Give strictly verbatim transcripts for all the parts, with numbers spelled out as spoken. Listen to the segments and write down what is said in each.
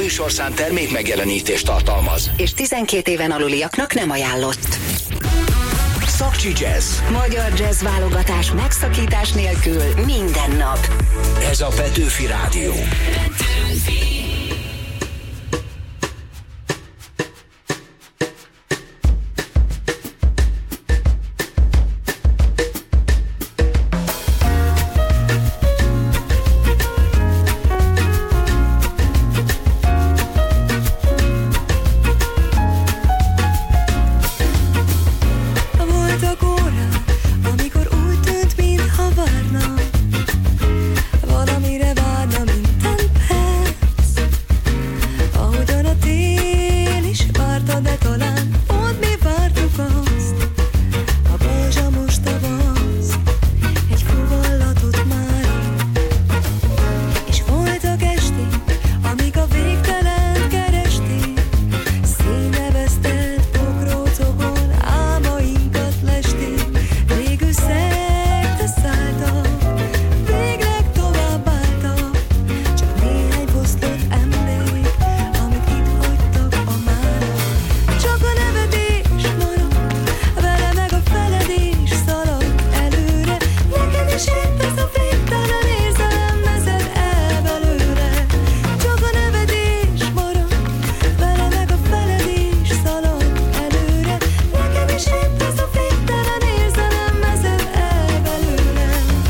műsorszám termék megjelenítést tartalmaz. És tizenkét éven aluliaknak nem ajánlott. Szakcsi Jazz. Magyar jazz válogatás megszakítás nélkül minden nap. Ez a Petőfi Rádió. Valamire várna minden perc, ahogyan a tél is várta, de talán pont mi vártuk azt. A balzsamos tavasz egy fuvallatot mára, és voltak esték, amíg a végtelent keresték. Színevesztett pokrócokon álmainkat lesték, végül szerte szálltak. Végleg tovább álltak, csak néhány fosztott emlék, amit itt hagytak a mára. Csak a nevetés marad, vele meg a feledés szalad előre. Neked is épp ez a végtelen érzelem vezet el belőle. Csak a nevetés marad, vele meg a feledés szalad előre. Neked is épp ez a végtelen érzelem vezet el belőle.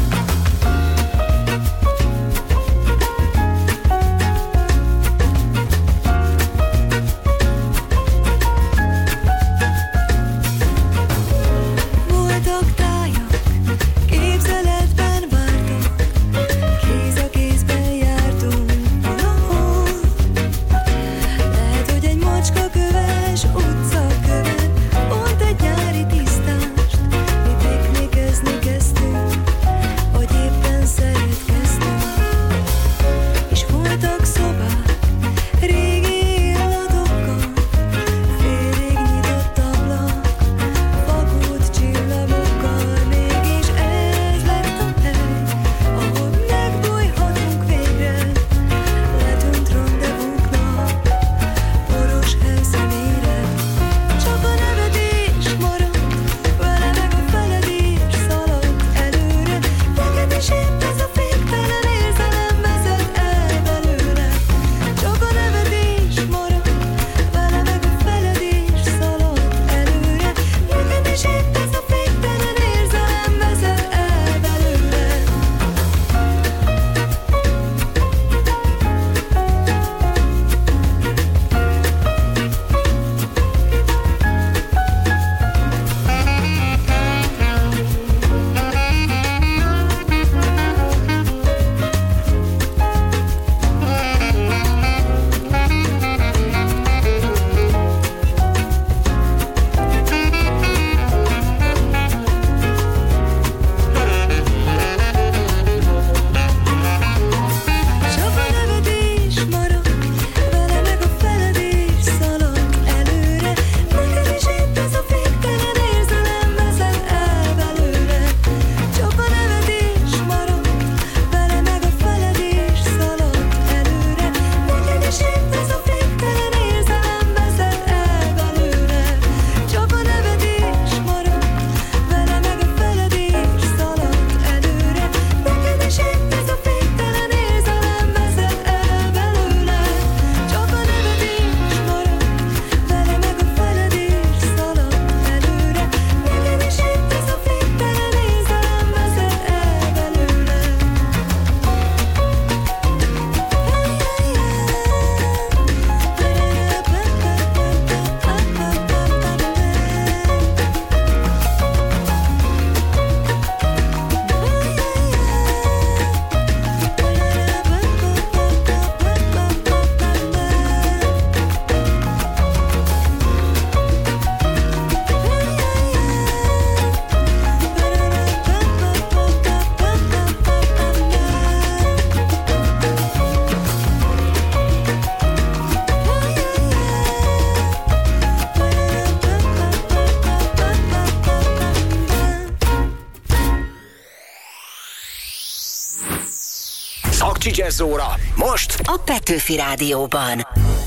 Voltak tájak, képzeletben vártak, kéz a kézben jártunk valahol. Lehet, hogy egy macskaköves utcaköven pont egy nyári tisztást, mi piknikezni kezdtünk, vagy éppen szeretkeztünk. És voltak szobák, régi illatokkal, félig nyitott ablak, vakult csillagokkal. Mégis ez lett a hely, ahol megbújhatunk végre. Letűnt randevúnknak poros helyszínére. Csak a nevetés marad, vele meg a feledés szaladt előre. Neked is épp ez a végtelen érzelem vezet el belőle. Csak a nevetés marad, vele meg a feledés szaladt előre. Neked is épp ez a végtelen érzelem vezet el belőle. Csak a nevetés marad, vele meg a feledés szaladt előre. Neked is épp ez a végtelen érzelem vezet el belőle. Csak a nevetés marad, vele meg a feledés szaladt előre. Neked is épp ez a végtelen érzelem vezet el belőle. Csak a nevetés marad, vele meg a feledés szaladt előre. Neked is épp ez a végtelen érzelem vezet el belőle. Csak a nevetés marad, vele meg a feledés szaladt előre. Neked is épp ez a végtelen érzelem vezet el belőle. Szakcsi Jazz óra. Most A Petőfi Rádióban.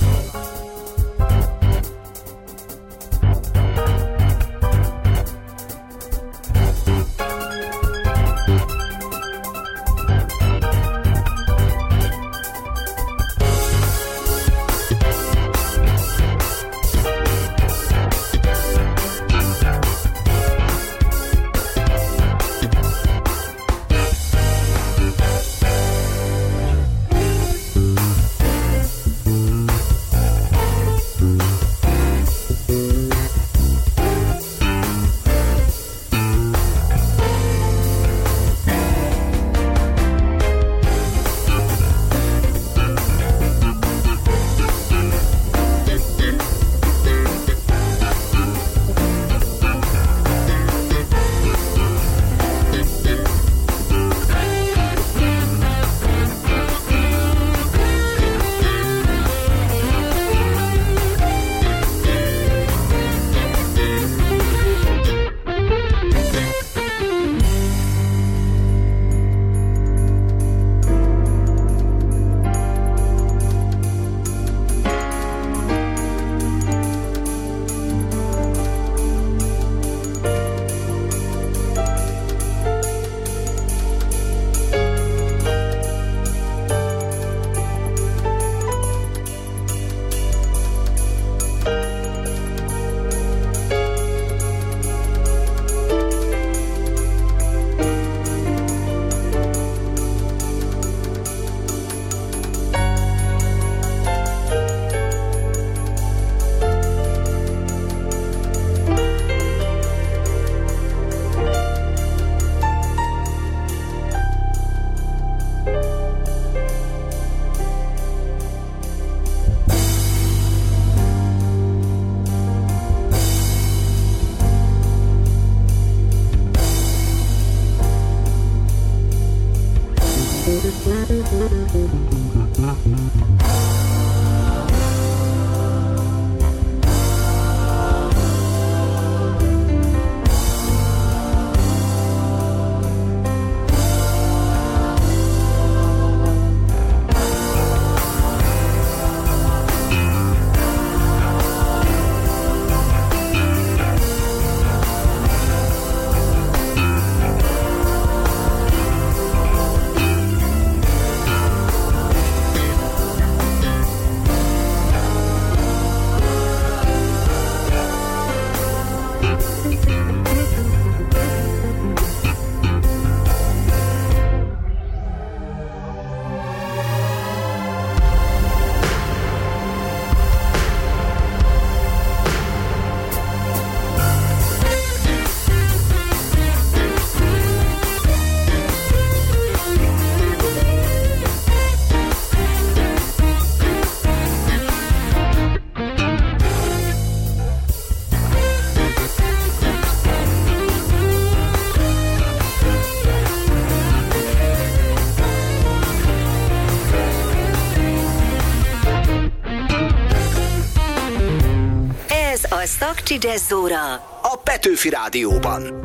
A Szakcsi Jazz óra a Petőfi Rádióban.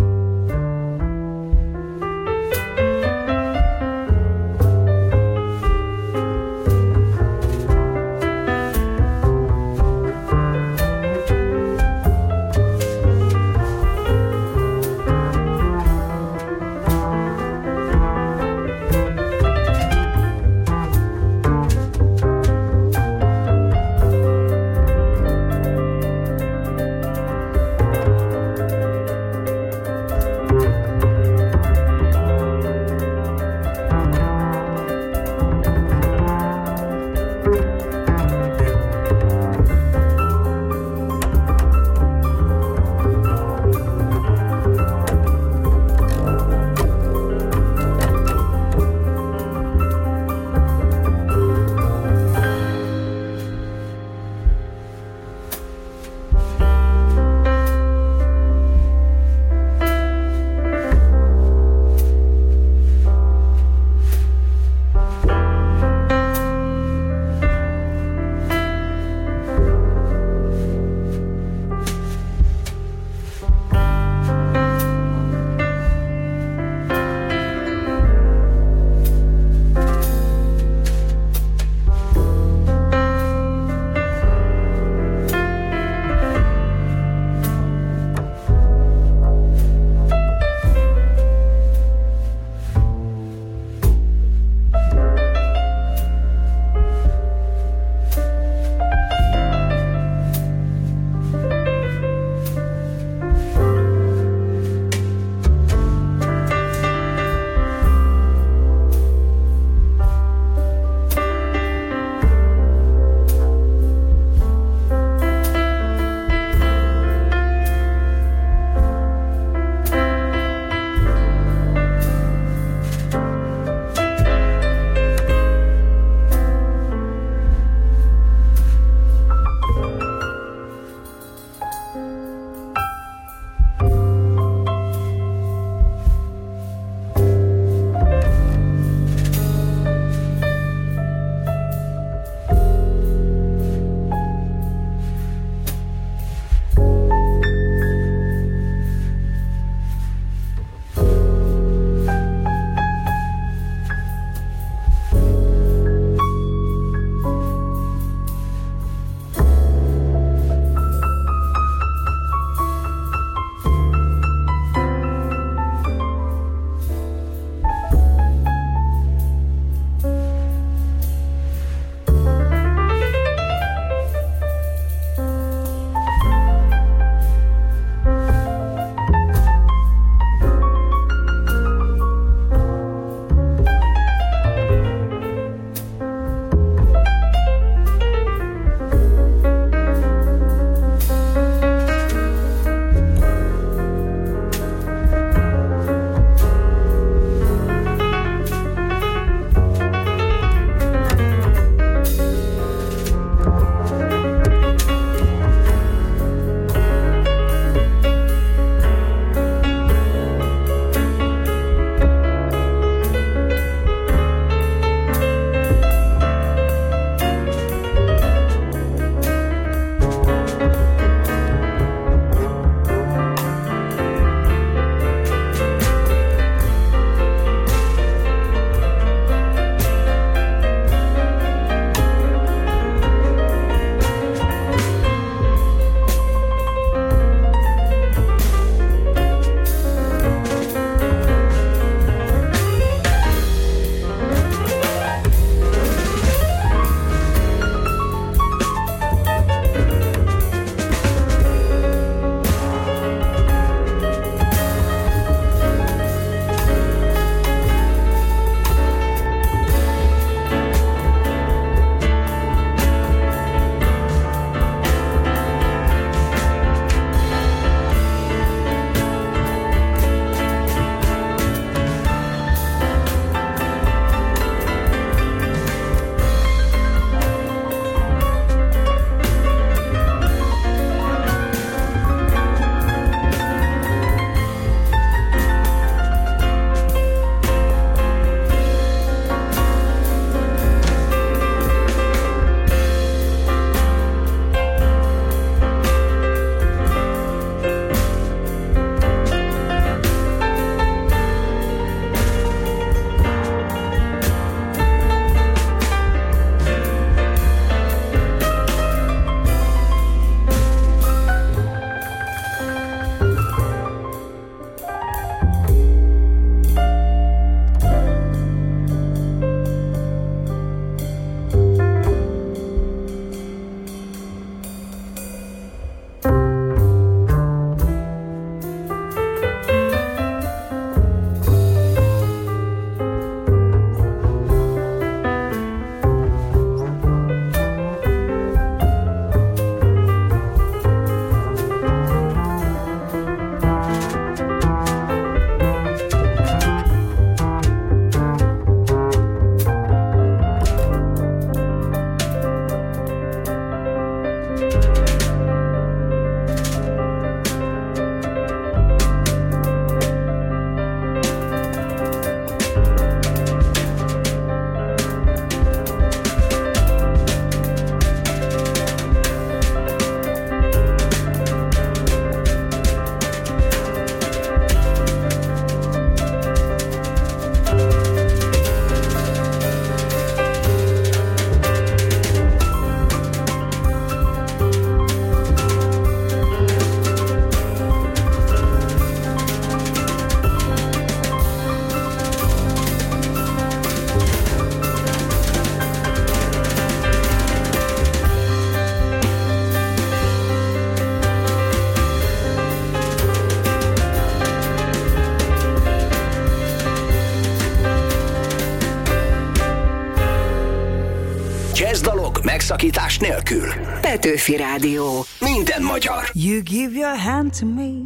megszakítás nélkül. Petőfi Rádió. Minden magyar. You give your hand to me,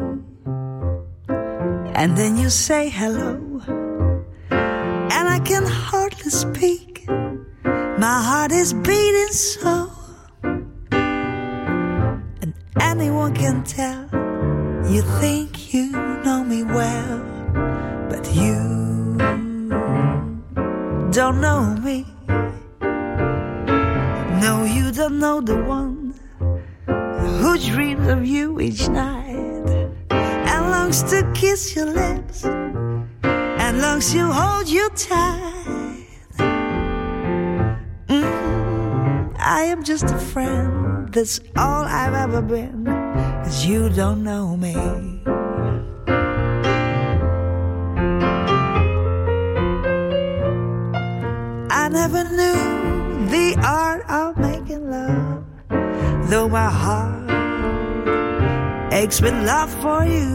and then you say hello, and I can hardly speak. My heart is beating so, and anyone can tell. You think you know me well, but you don't know me. No, you don't know the one who dreams of you each night and longs to kiss your lips and longs to hold you tight. Mm, I am just a friend, that's all I've ever been, 'cause you don't know me. I never knew the art of making love, though my heart aches with love for you.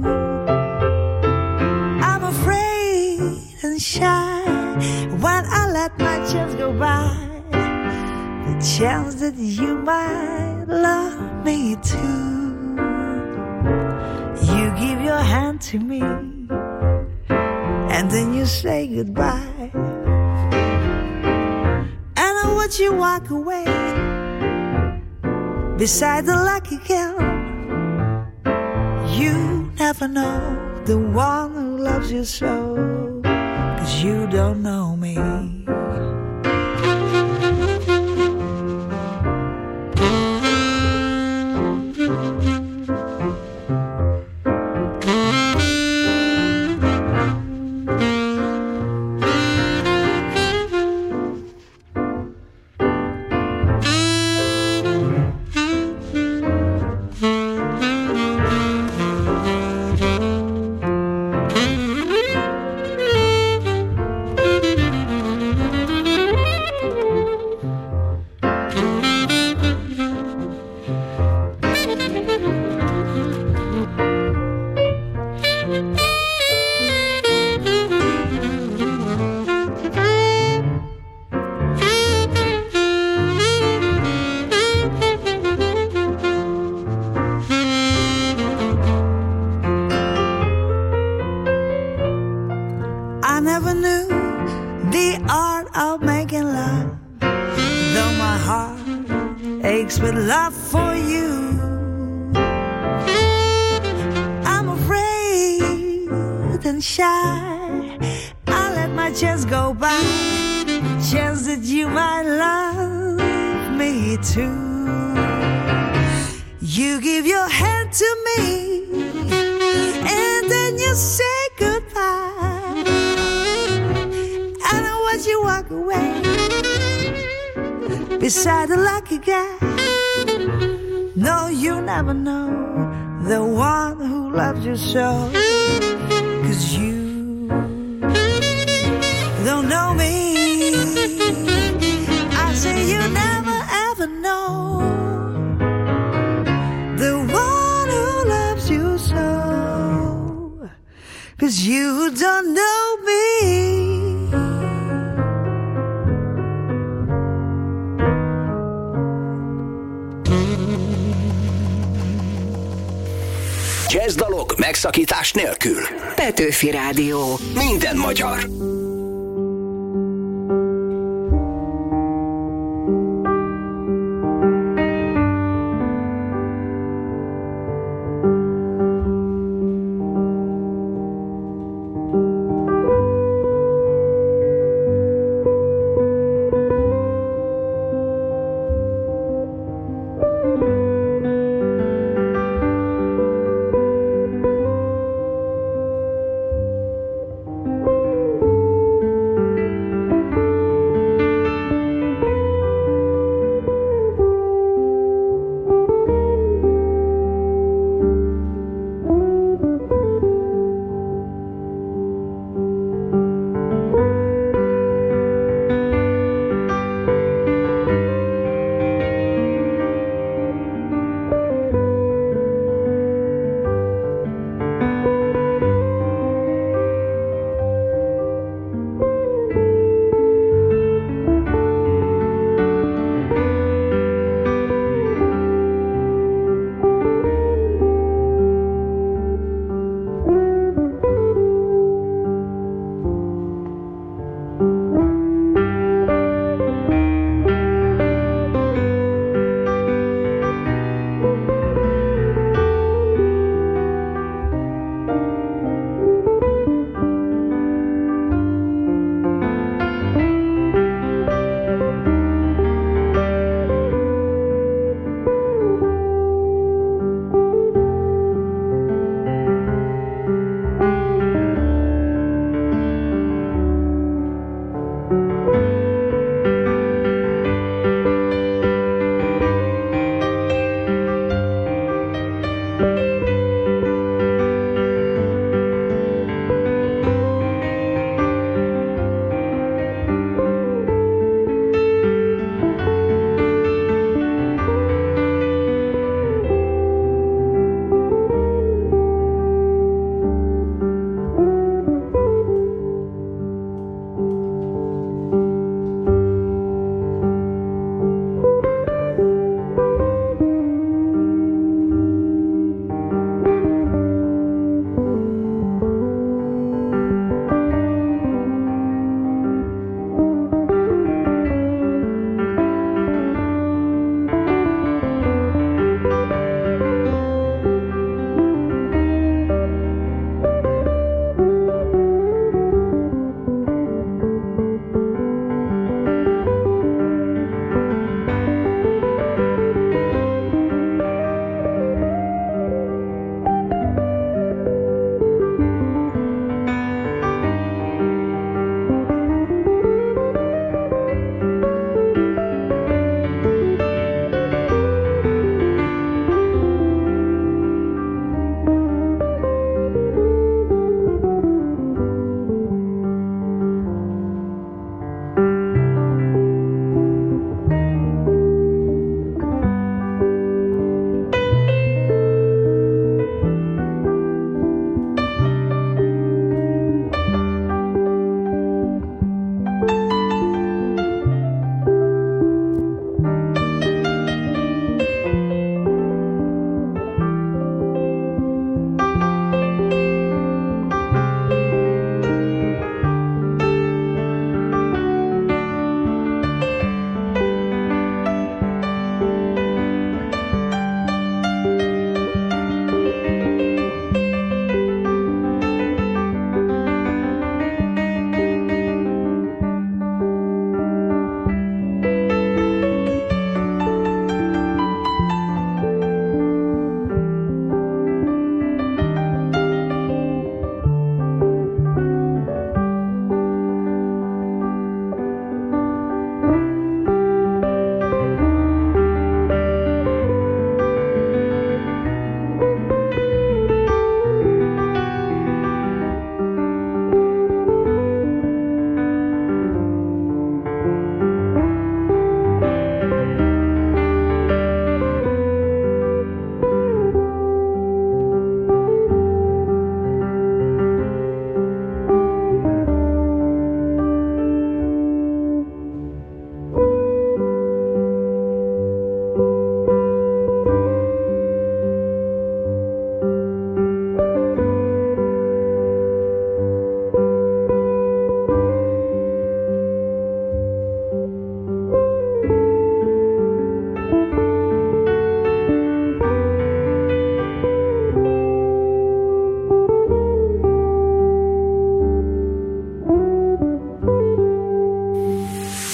I'm afraid and shy when I let my chance go by, the chance that you might love me too. You give your hand to me, and then you say goodbye, and I watch you walk away beside the lucky girl. You never know the one who loves you so, 'cause you don't know me. Beside the lucky guy. No, you never know the one who loves you so, 'cause you don't know me. I say you never ever know the one who loves you so, 'cause you don't know me. Jazzdalok megszakítás nélkül. Petőfi Rádió. Minden magyar.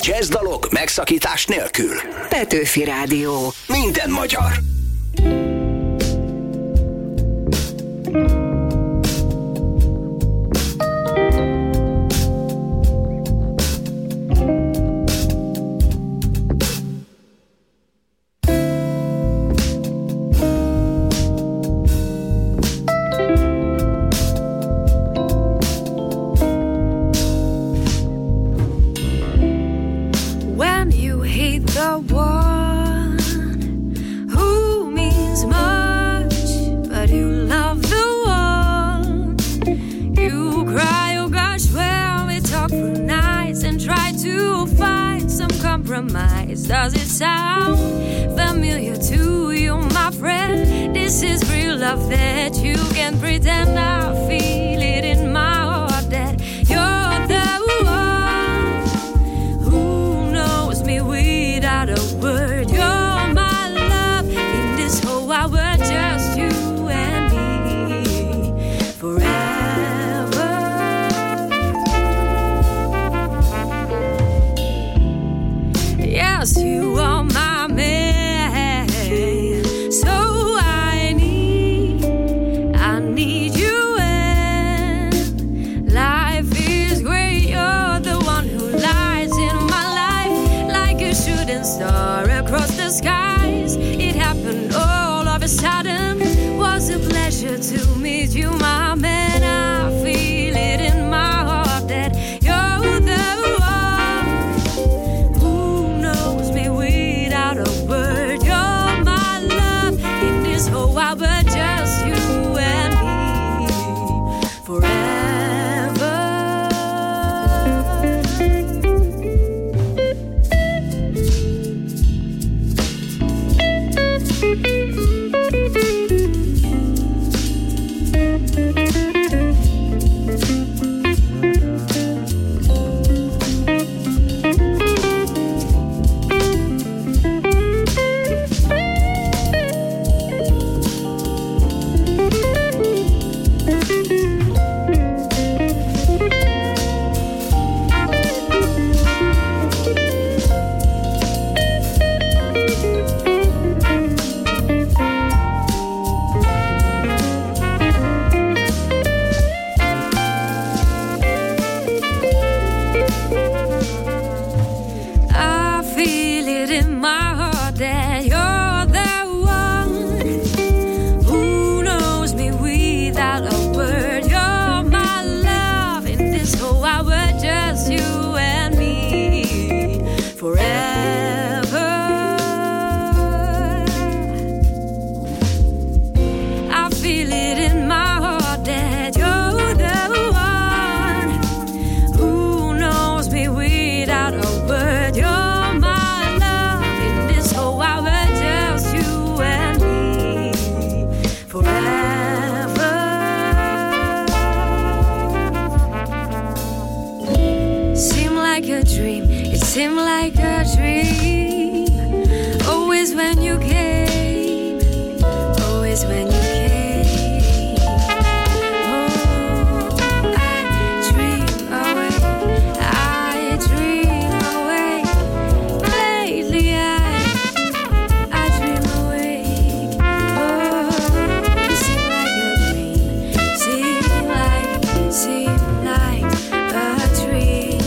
Jazzdalok megszakítás nélkül. Petőfi Rádió. Minden magyar. Does it sound familiar to you, my friend? This is real love that you can pretend. I feel it in my heart that you're the one who knows me without a word. You're my love in this whole wide world, just you and me forever. Yes, you are my man, so I need, I need you, and life is great. You're the one who lies in my life like a shooting star across the skies. It happened all of a sudden, was a pleasure to meet you, my man. I feel it in my heart that you're the but just you and me forever. Seemed like a dream, always when you came, always when you came. Oh, I dream away, I dream away. Lately I, I dream awake. Oh, it seemed like a dream, seemed like, seemed like a dream.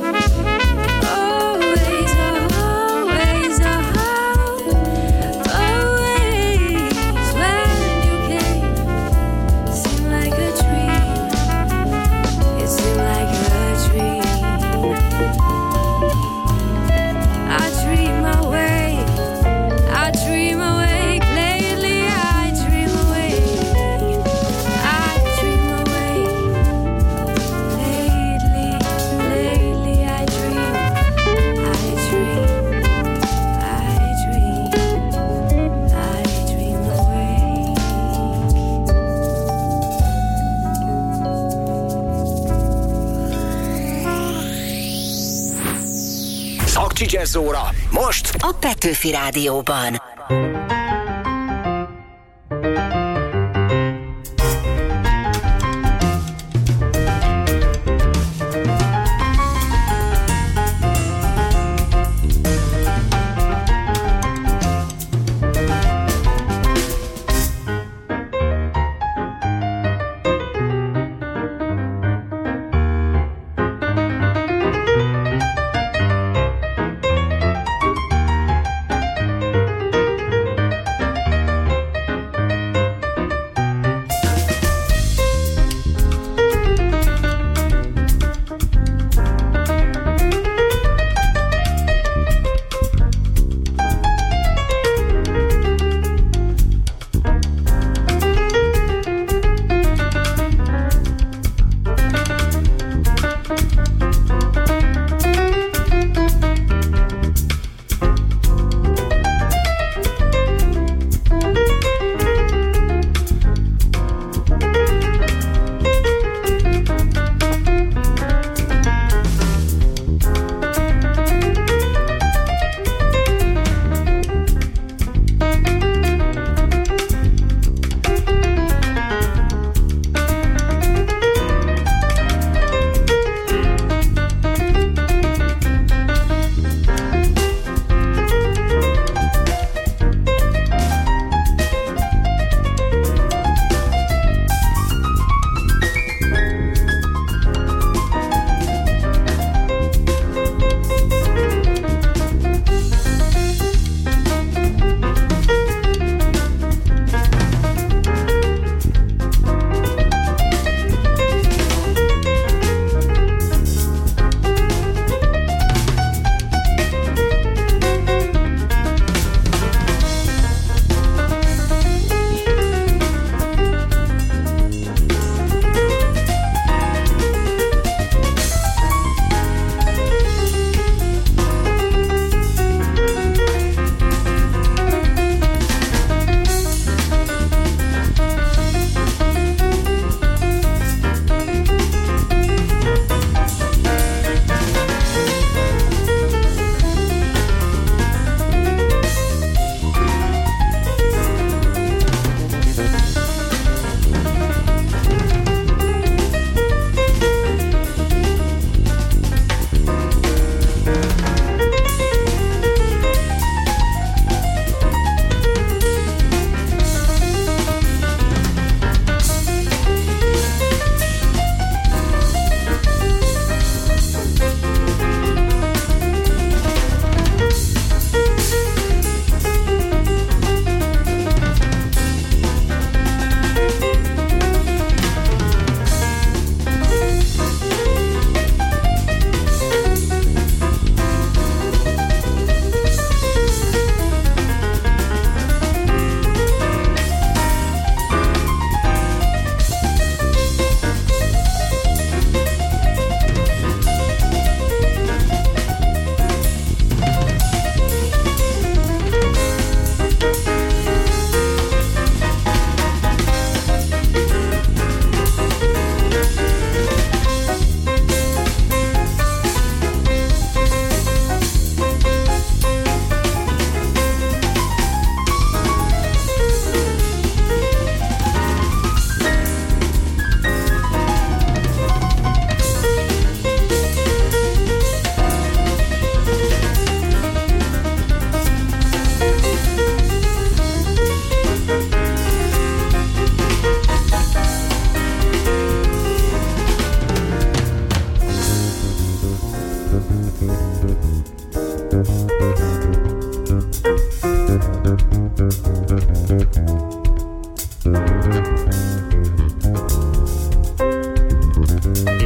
Jazz óra most a Petőfi Rádióban.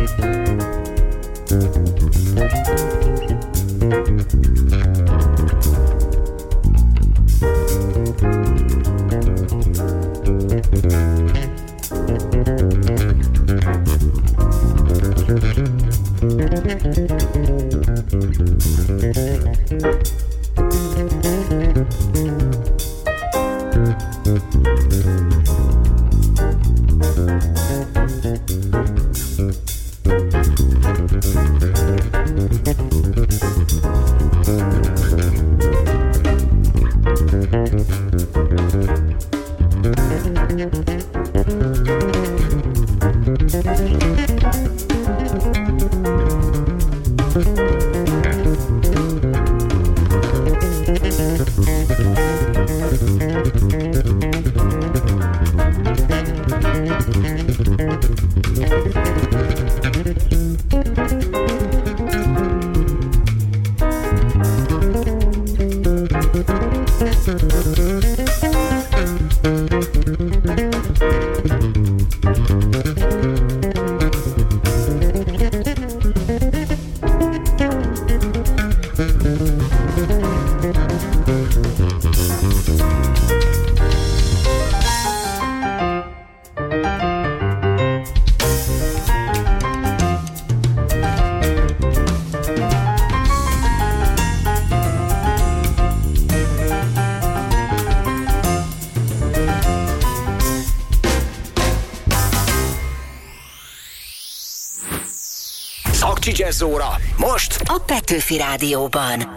Jazz óra most a Petőfi Rádióban.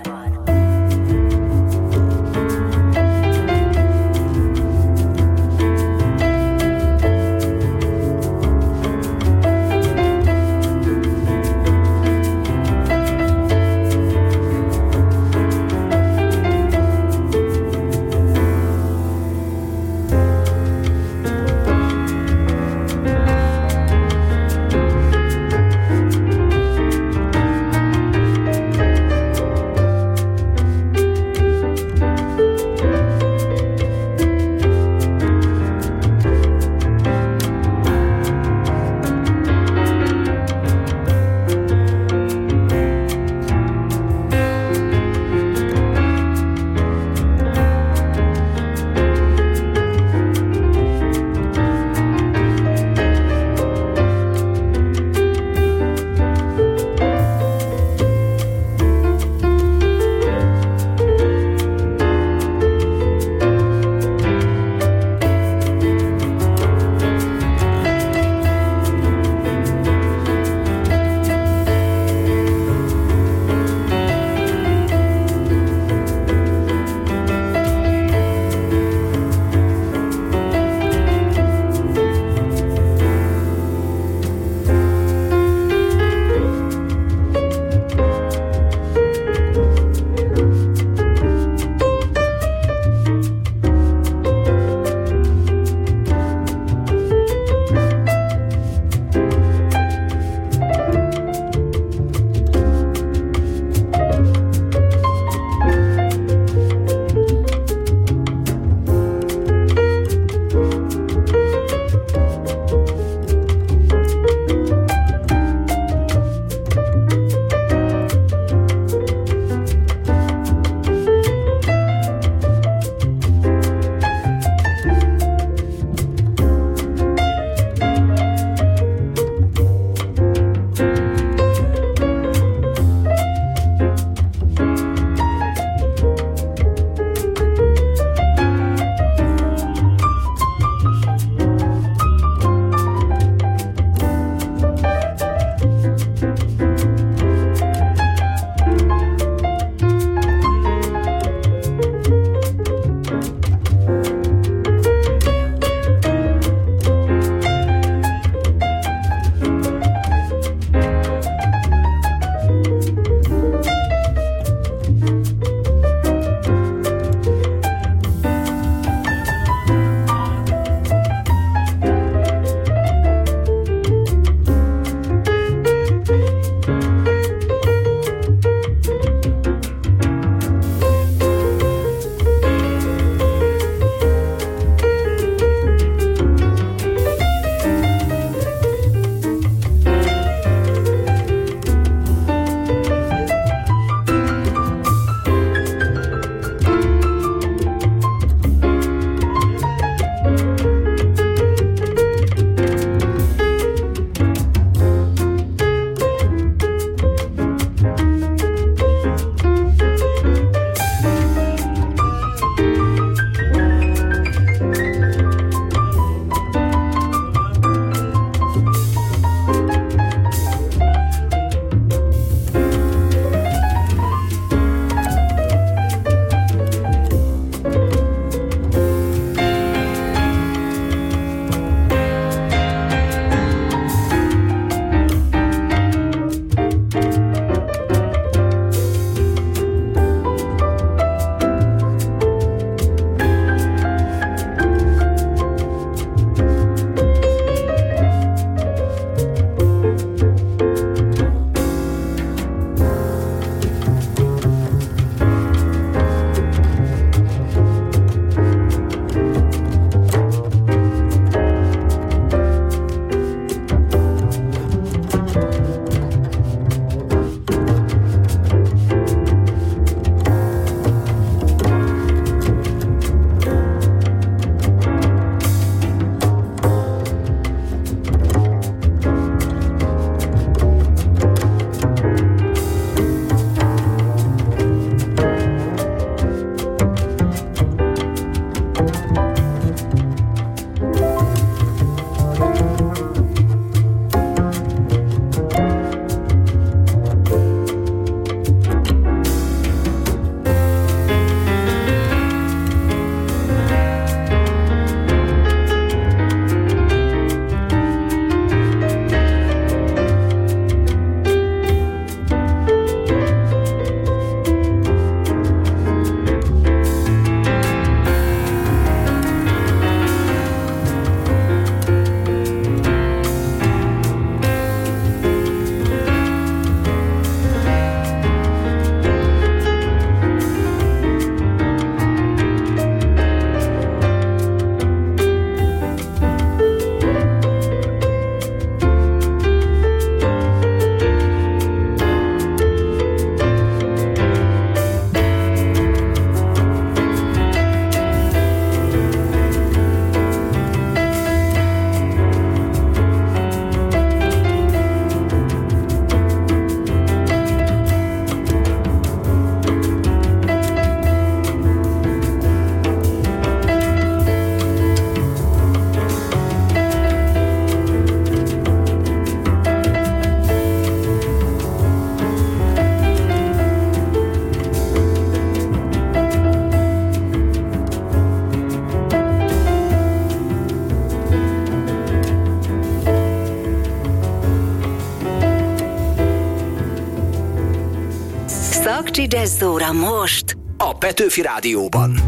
Akcsi Jazzóra most a Petőfi Rádióban.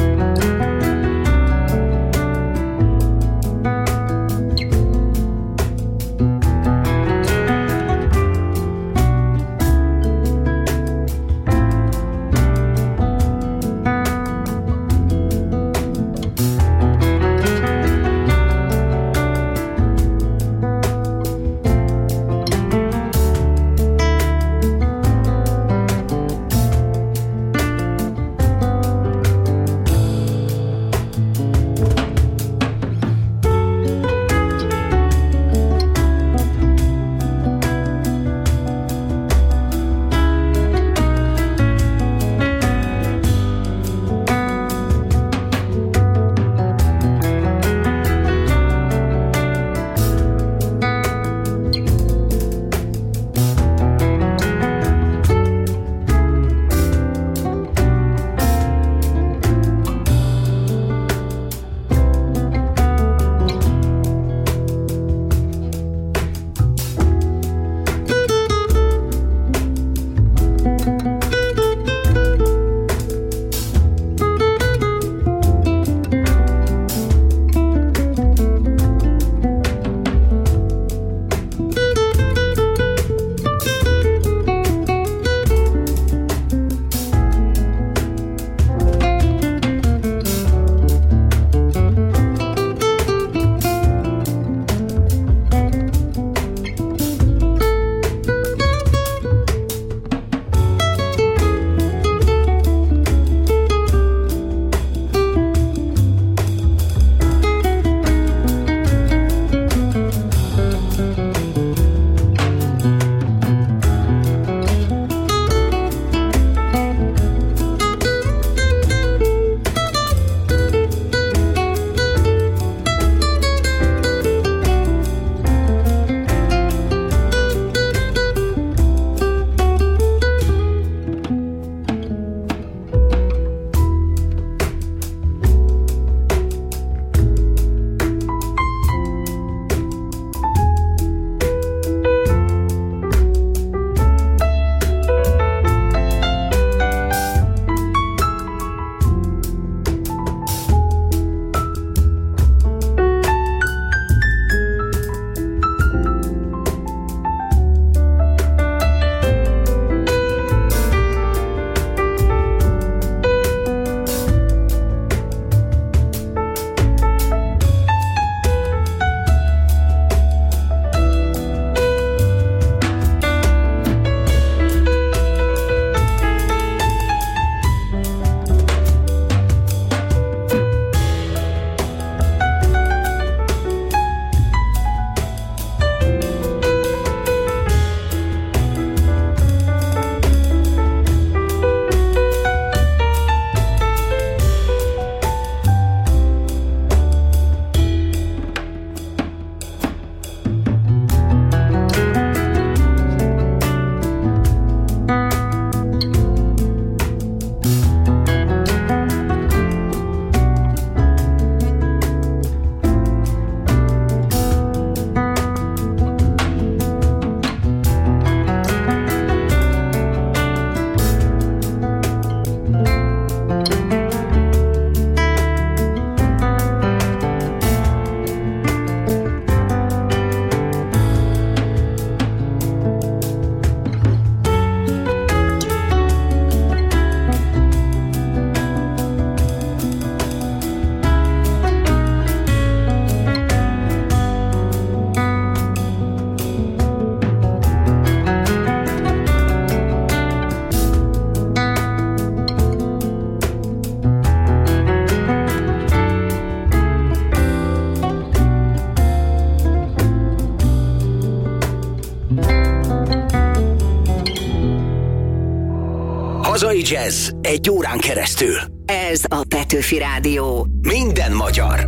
Hazai jazz egy órán keresztül. Ez a Petőfi Rádió. Minden magyar.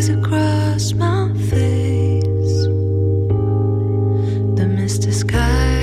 Sky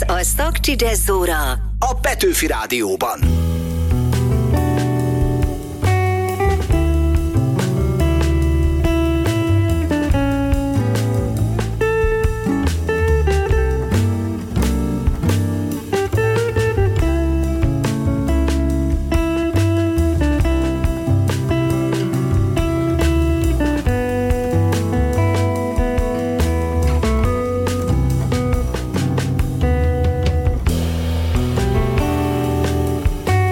Ez a Szakcsi Jazzóra a Petőfi Rádióban. Thank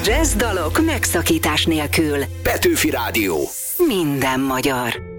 Jazz dalok megszakítás nélkül. Petőfi Rádió. Minden magyar.